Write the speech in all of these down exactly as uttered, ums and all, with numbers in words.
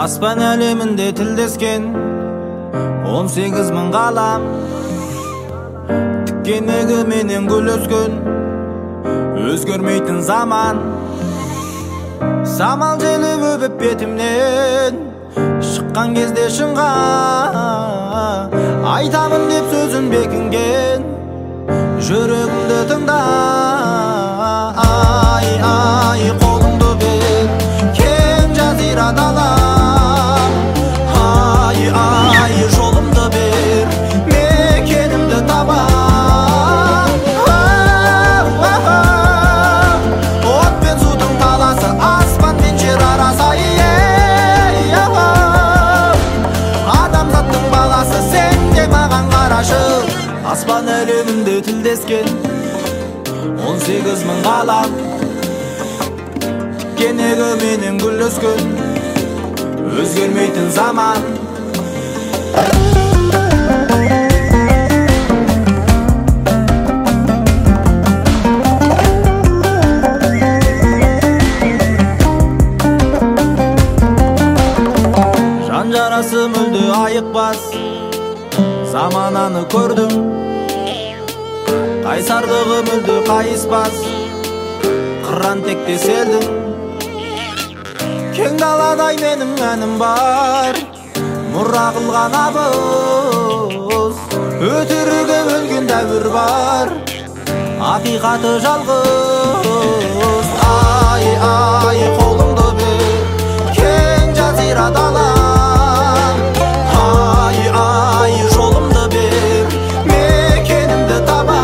Аспан әлемінде тілдескен он сегіз мың ғалам, тіккен егіменен гүл өскен өзгермейтін заман. Самал желі өбіп бетімнен шыққан кезде шыңға, айтамын деп сөзін бекінген жүрегімді тыңда. Ай, ай, қолыңды бер, кең жазира далам. Ай, ай, жолымды бер, мекенімді табам. От пен судың таласы, аспан мен жер арасы. Адамзаттың баласы, сен де маған қарашы. Аспан әлемінде тілдескен он сегіз мың ғалам, тіккен егіменен гүл өскен өзгермейтін заман. Жан жарасы мүлде айықпас замананы көрдім, қайсарлығы мүлде қайыспас қыран тектес елдің. Кең даладай менің әнім бар, мұра қылған абыз. Өтірігі өлген дәуір бар, ақиқаты жалғыз. Ай, ай, қолыңды бер, кең жазира далам. Ай, ай, жолымды бер, мекенімді табам.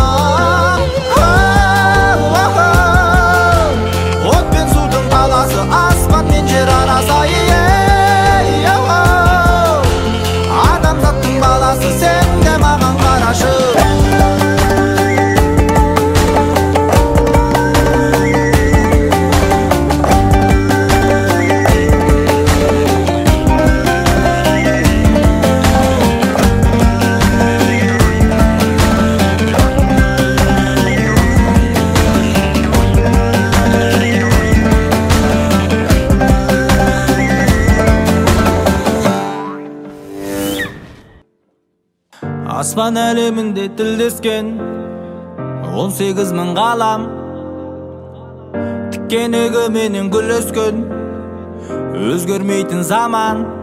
От пен судың таласы, аспан мен жер арасы. Адамзаттың баласы, сен де маған қарашы. Аспан әлемінде тілдескен он сегіз мың ғалам, тіккен егіменен гүл өскен өзгермейтін заман.